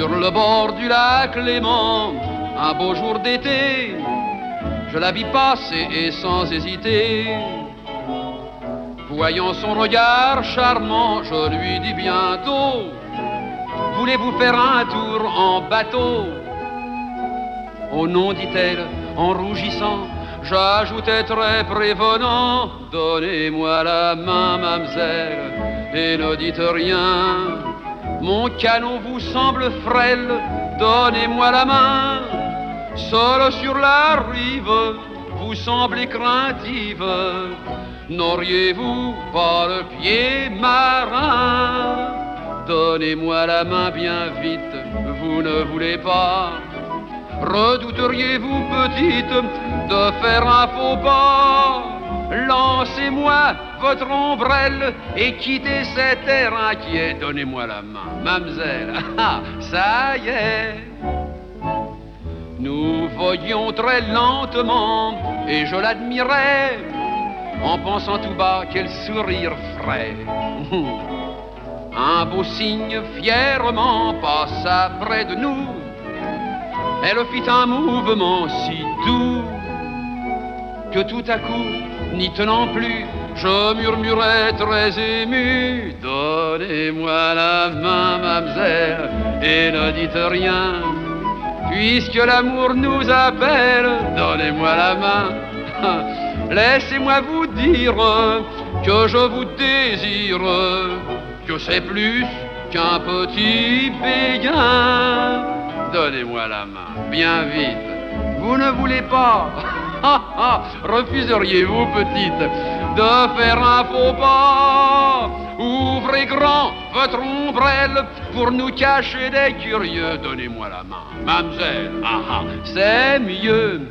Sur le bord du lac Léman, un beau jour d'été, je la vis passer et sans hésiter. Voyant son regard charmant, je lui dis bientôt: voulez-vous faire un tour en bateau? Oh non, dit-elle en rougissant. J'ajoutais très prévenant: donnez-moi la main, mamselle, et ne dites rien. Mon canot vous semble frêle, donnez-moi la main. Seul sur la rive, vous semblez craintive, n'auriez-vous pas le pied marin? Donnez-moi la main bien vite, vous ne voulez pas? Redouteriez-vous, petite, de faire un faux pas? Lancez-moi votre ombrelle et quittez cet air inquiet. Donnez-moi la main, mamselle, ça y est. Nous voyions très lentement et je l'admirais, en pensant tout bas quel sourire frais. Un beau signe fièrement passa près de nous. Elle fit un mouvement si doux que tout à coup, n'y tenant plus, je murmurai très ému: donnez-moi la main, mamselle, et ne dites rien. Puisque l'amour nous appelle, donnez-moi la main. Laissez-moi vous dire que je vous désire, que c'est plus qu'un petit béguin. Donnez-moi la main, bien vite. Vous ne voulez pas? Refuseriez-vous, petite, de faire un faux pas? Ouvrez grand votre ombrelle pour nous cacher des curieux. Donnez-moi la main, mamselle, c'est mieux.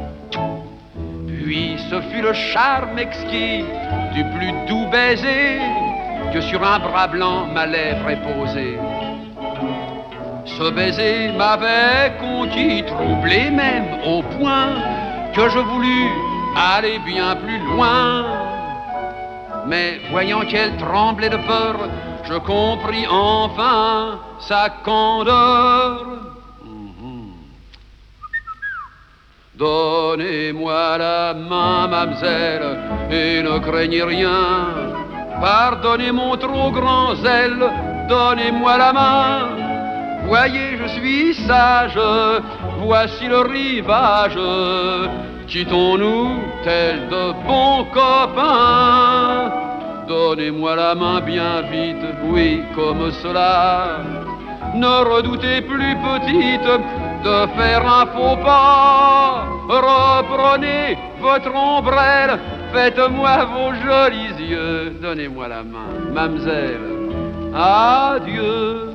Puis ce fut le charme exquis du plus doux baiser que sur un bras blanc ma lèvre est posée. Ce baiser m'avait conquis, troublé même au point que je voulus aller bien plus loin. Mais voyant qu'elle tremblait de peur, je compris enfin sa candeur. Donnez-moi la main, mamselle, et ne craignez rien. Pardonnez mon trop grand zèle, donnez-moi la main. Voyez, je suis sage, voici le rivage. Quittons-nous tels de bons copains. Donnez-moi la main bien vite, oui, comme cela. Ne redoutez plus, petite, de faire un faux pas. Reprenez votre ombrelle, faites-moi vos jolis yeux. Donnez-moi la main, mamselle, adieu.